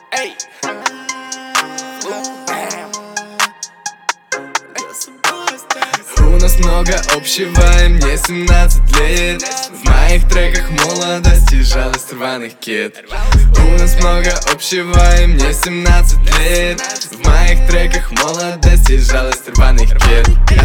Эй! У нас много общего, и мне 17 лет. В моих треках молодость и жалость рваных кед. У нас много общего, и мне 17 лет. В моих треках молодость и жалость рваных кед.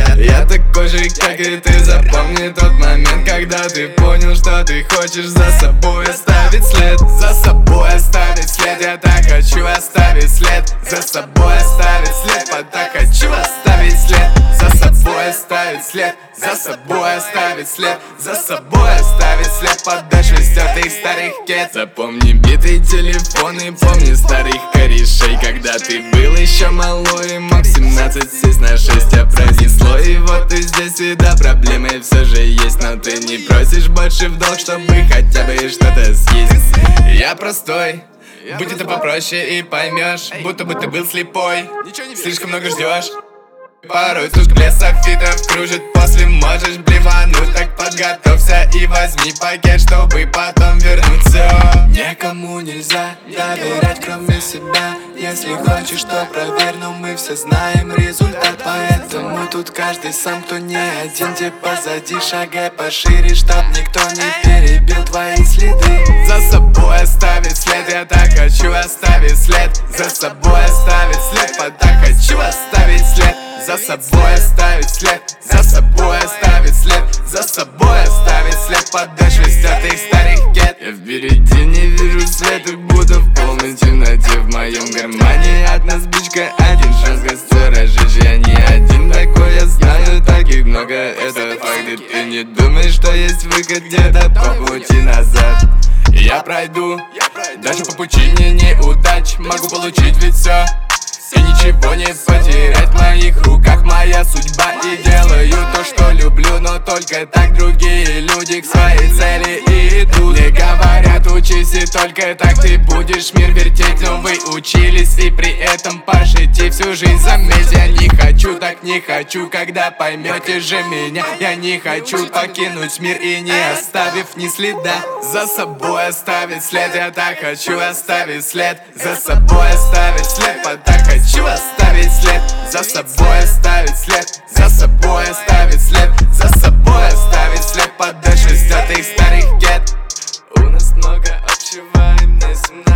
Я такой же, как и ты, запомни тот момент, когда ты понял, что ты хочешь за собой оставить след. За собой оставить след, я так хочу оставить след. За собой оставить след, так хочу оставить след. За собой оставить след, за собой оставить след. За собой оставить след, подальше стертых старых кед. Запомни битый телефон и помни старых корешей, когда ты был еще малой и мог 17 сесть на 6, тебя пронесло. И вот ты здесь, и да, проблемы все же есть, но ты не просишь больше в долг, чтобы хотя бы что-то съесть. Я простой, будь это попроще и поймешь, будто бы ты был слепой. Слишком много ждешь. Порой тут блеск софитов кружит, после можешь блевануть. Так подготовься и возьми пакет, чтобы потом вернуть все. Никому нельзя доверять, кроме себя. Если хочешь, то проверь, но мы все знаем результат. Поэтому тут каждый сам, кто не один. Те позади шагай пошире, чтоб никто не перебил твои следы. За собой оставить след, я так хочу оставить след. За собой оставить след, так хочу оставить след. За собой оставить след, за собой оставить след. За собой оставить след, подальше стертых старых кед. Я впереди не вижу света, буду в полной темноте. В моем кармане одна спичка, один шанс костер разжечь. Я не один такой, я знаю, таких много. Это факт, и ты не думаешь, что есть выход где-то по пути назад. Я пройду, даже по пучине неудач. Могу получить ведь все и ничего не потерять. В моих руках моя судьба, и делаю то, что люблю. Но только так другие люди к своей цели и идут. Мне говорят, учись, и только так ты будешь мир вертеть. Но вы учились и при этом пашете всю жизнь. Заметь, я не хочу, так не хочу, когда поймете же меня. Я не хочу покинуть мир и не оставив ни следа. За собой оставить след, я так хочу оставить след. За собой оставить след, так хочу оставить след. За собой оставить след, за собой оставить след. За собой оставить след, подальше стертых старых кед. У нас много общего, и мне 17.